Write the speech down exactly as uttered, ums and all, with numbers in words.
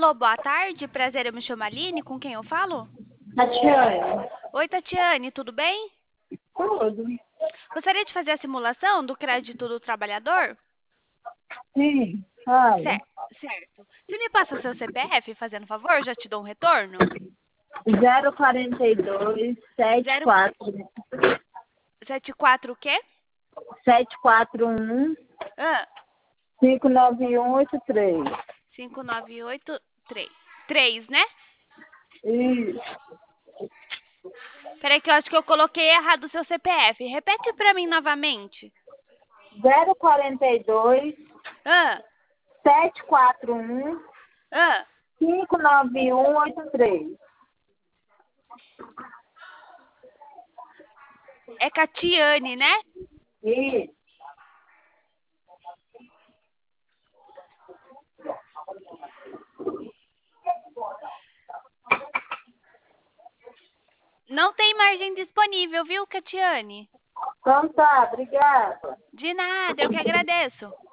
Alô, boa tarde. Prazer, eu me chamo Aline. Com quem eu falo? Tatiane, Oi, Tatiane, tudo bem? tudo. Gostaria de fazer a simulação do crédito do trabalhador? Sim, fala. Certo, certo. Você me passa seu C P F, fazendo favor? Eu já te dou um retorno? zero quarenta e dois, sete Zero quatro, sete quatro o quê? sete quatro um, Ah, cinco nove um oito três. cinco nove oito três. Três, né? Isso. Peraí que eu acho que eu coloquei errado o seu C P F. Repete pra mim novamente. zero quarenta e dois, Ah, sete quatro um, ah. cinco nove um oito três. É Catiane, né? Isso. Não tem margem disponível, viu, Catiane? Então tá, obrigada. De nada, eu que agradeço.